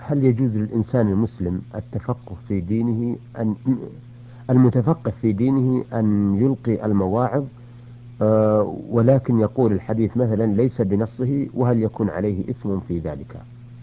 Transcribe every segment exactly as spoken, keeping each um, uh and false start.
هل يجوز للإنسان المسلم التفقه في دينه أن المتفقه في دينه أن يلقي المواعظ آه ولكن يقول الحديث مثلا ليس بنصه، وهل يكون عليه إثم في ذلك؟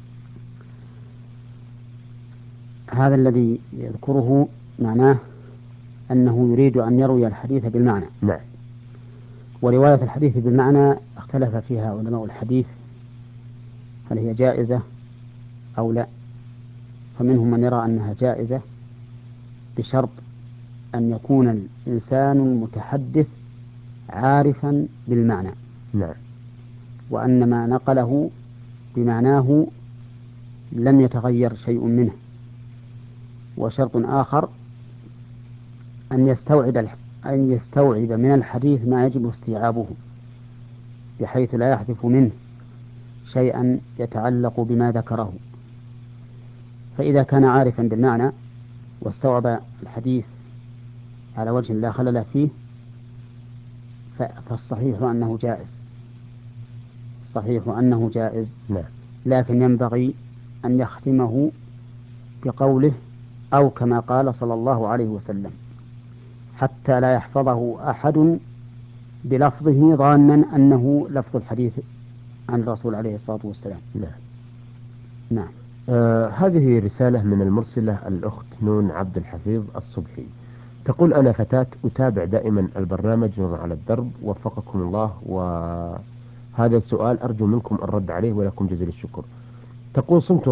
هذا الذي يذكره معناه أنه يريد أن يروي الحديث بالمعنى. نعم. ورواية الحديث بالمعنى اختلف فيها علماء الحديث هل هي جائزة أو لا. فمنهم من يرى أنها جائزة بشرط أن يكون الإنسان المتحدث عارفا بالمعنى، نعم. وأن ما نقله بمعناه لم يتغير شيء منه. وشرط آخر أن يستوعب أن يستوعب من الحديث ما يجب استيعابه، بحيث لا يحذف منه شيئا يتعلق بما ذكره. فإذا كان عارفا بالمعنى واستوعب الحديث على وجه لا خلل فيه فالصحيح أنه جائز. صحيح أنه جائز. نعم. لكن ينبغي أن يختمه بقوله أو كما قال صلى الله عليه وسلم، حتى لا يحفظه أحد بلفظه ظانا أنه لفظ الحديث عن الرسول عليه الصلاة والسلام. نعم. نعم. آه هذه رسالة من المرسلة الأخت نون عبد الحفيظ الصبحي، تقول: أنا فتاة أتابع دائما البرنامج نور على الدرب، وفقكم الله، وهذا السؤال أرجو منكم الرد عليه ولكم جزيل الشكر. تقول: صمت